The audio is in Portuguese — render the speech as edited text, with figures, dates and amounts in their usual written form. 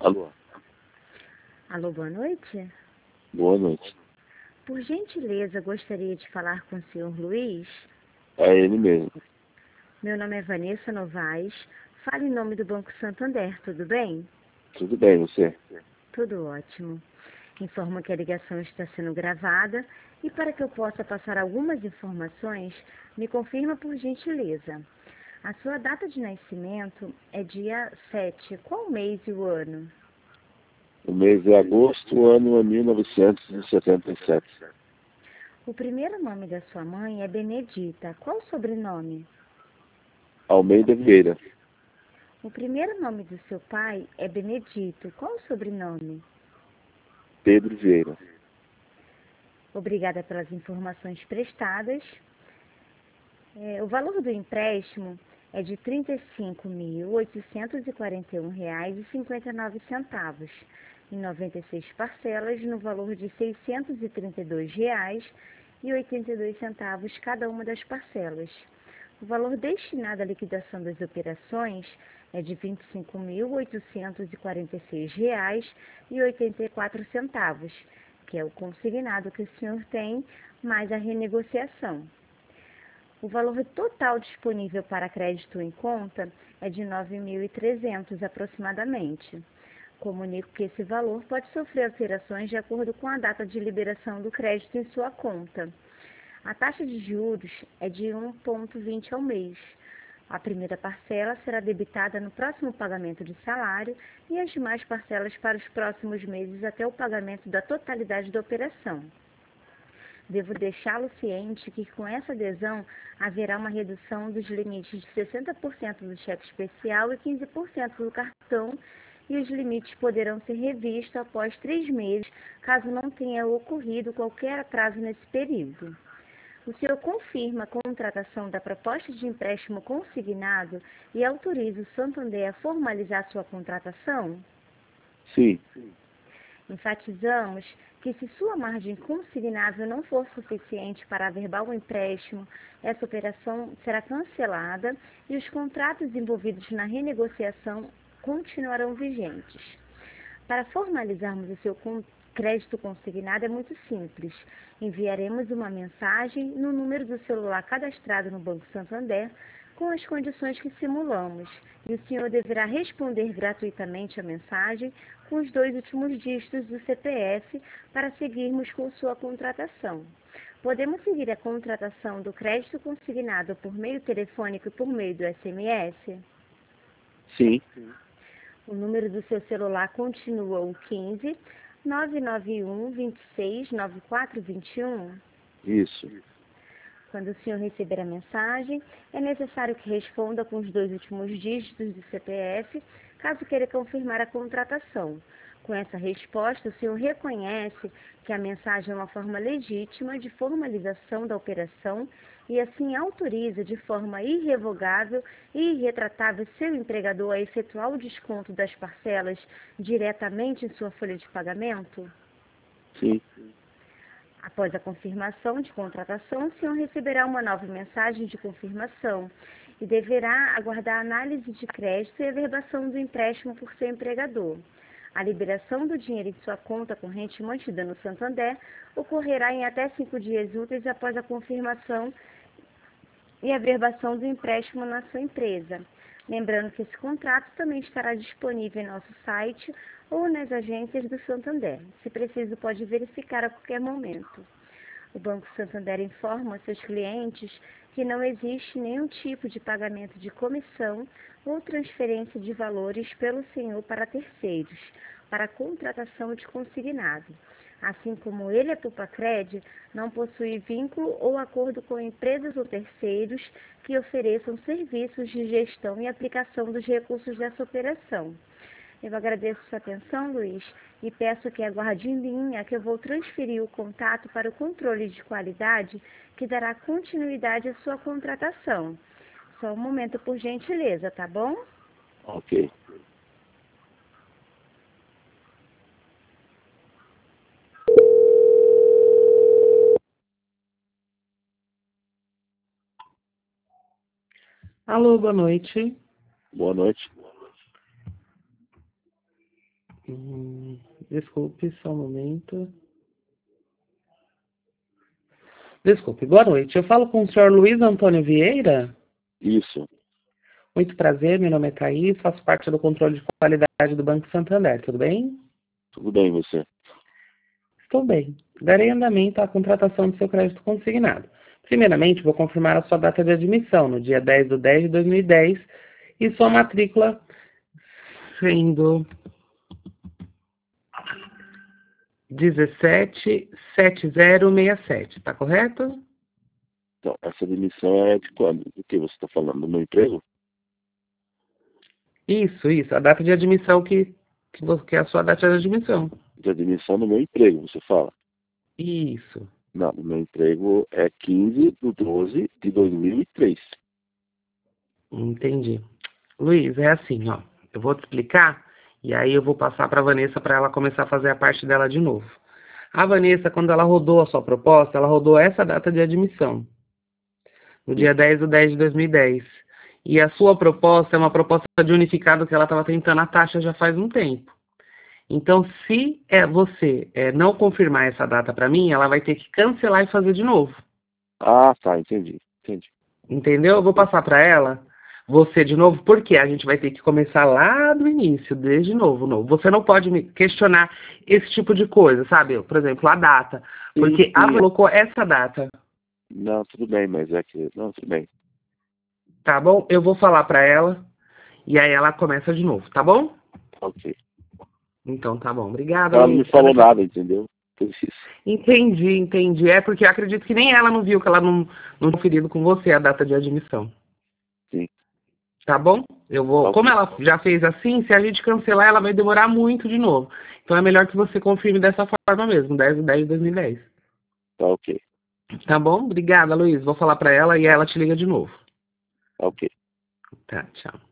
Alô, Alô, boa noite. boa noite. Por gentileza, gostaria de falar com o senhor Luiz. É ele mesmo. Meu nome é Vanessa Novaes. Falo em nome do Banco Santander, tudo bem? Tudo bem, você? Tudo ótimo. Informo que a ligação está sendo gravada e para que eu possa passar algumas informações, me confirma por gentileza. A sua data de nascimento é dia 7. Qual mês e o ano? O mês é agosto, o ano é 1977. O primeiro nome da sua mãe é Benedita. Qual o sobrenome? Almeida Vieira, O primeiro nome do seu pai é Benedito. Qual o sobrenome? Pedro Vieira. Obrigada pelas informações prestadas. O valor do empréstimo é de R$ 35.841,59, em 96 parcelas, no valor de R$ 632,82 cada uma das parcelas. O valor destinado à liquidação das operações é de R$ 25.846,84, que é o consignado que o senhor tem, mais a renegociação. O valor total disponível para crédito em conta é de R$ 9.300 aproximadamente. Comunico que esse valor pode sofrer alterações de acordo com a data de liberação do crédito em sua conta. A taxa de juros é de 1,20 ao mês. A primeira parcela será debitada no próximo pagamento de salário e as demais parcelas para os próximos meses até o pagamento da totalidade da operação. Devo deixá-lo ciente que com essa adesão haverá uma redução dos limites de 60% do cheque especial e 15% do cartão, e os limites poderão ser revistos após 3 meses, caso não tenha ocorrido qualquer atraso nesse período. O senhor confirma a contratação da proposta de empréstimo consignado e autoriza o Santander a formalizar sua contratação? Sim, Enfatizamos que se sua margem consignável não for suficiente para averbar o empréstimo, essa operação será cancelada e os contratos envolvidos na renegociação continuarão vigentes. Para formalizarmos o seu crédito consignado é muito simples. Enviaremos uma mensagem no número do celular cadastrado no Banco Santander com as condições que simulamos, e o senhor deverá responder gratuitamente a mensagem com os 2 últimos dígitos do CPF para seguirmos com sua contratação. Podemos seguir a contratação do crédito consignado por meio telefônico e por meio do SMS? sim, O número do seu celular continua o 15 991 26 9421. isso. Quando o senhor receber a mensagem, é necessário que responda com os 2 últimos dígitos do CPF, caso queira confirmar a contratação. Com essa resposta, o senhor reconhece que a mensagem é uma forma legítima de formalização da operação e assim autoriza de forma irrevogável e irretratável seu empregador a efetuar o desconto das parcelas diretamente em sua folha de pagamento? Sim, Após a confirmação de contratação, o senhor receberá uma nova mensagem de confirmação e deverá aguardar a análise de crédito e a averbação do empréstimo por seu empregador. A liberação do dinheiro em sua conta corrente mantida no Santander ocorrerá em até 5 dias úteis após a confirmação e averbação do empréstimo na sua empresa. Lembrando que esse contrato também estará disponível em nosso site ou nas agências do Santander. Se preciso, pode verificar a qualquer momento. O Banco Santander informa aos seus clientes que não existe nenhum tipo de pagamento de comissão ou transferência de valores pelo senhor para terceiros, para a contratação de consignado. Assim como ele, a Pupacred, não possui vínculo ou acordo com empresas ou terceiros que ofereçam serviços de gestão e aplicação dos recursos dessa operação. Eu agradeço sua atenção, Luiz, e peço que aguarde em linha que eu vou transferir o contato para o controle de qualidade que dará continuidade à sua contratação. Só um momento, por gentileza, tá bom? ok. Alô, boa noite. Boa noite. Desculpe, só um momento. Desculpe, boa noite. Eu falo com o senhor Luiz Antônio Vieira? Isso. Muito prazer, meu nome é Thaís, faço parte do controle de qualidade do Banco Santander, tudo bem? Tudo bem, você? Estou bem. Darei andamento à contratação do seu crédito consignado. Primeiramente, vou confirmar a sua data de admissão, no dia 10/10/2010, e sua matrícula sendo 177067, tá correto? Então, essa demissão é de quando? Do que você está falando? Do meu emprego? Isso, a data de admissão que é a sua data de admissão. De admissão do meu emprego, você fala? Isso. Não, o meu emprego é 15/12/2003. Entendi. Luiz, é assim, ó. Eu vou te explicar e aí eu vou passar para a Vanessa para ela começar a fazer a parte dela de novo. A Vanessa, quando ela rodou a sua proposta, ela rodou essa data de admissão, no dia 10/10/2010. E a sua proposta é uma proposta de unificado que ela estava tentando a taxa já faz um tempo. Então, se você não confirmar essa data para mim, ela vai ter que cancelar e fazer de novo. Ah, tá, entendi. Entendeu? Eu vou passar para ela, você de novo, porque a gente vai ter que começar lá do início, desde novo. Você não pode me questionar esse tipo de coisa, sabe? Por exemplo, a data. Porque Sim. ela colocou essa data. Não, tudo bem, mas é que... Não, tudo bem. Tá bom? Eu vou falar para ela e aí ela começa de novo, tá bom? Ok. Então tá bom. Obrigada, Ela não me Luiz. falou nada, entendeu? Por isso. Entendi. É porque eu acredito que nem ela não viu que ela não conferido com você a data de admissão. Sim. Tá bom? Eu vou. Ok. Como ela já fez assim, se a gente cancelar, ela vai demorar muito de novo. Então é melhor que você confirme dessa forma mesmo, 10/10/2010. Tá ok. Tá bom? Obrigada, Luiz. Vou falar pra ela e ela te liga de novo. Ok. Tá, tchau.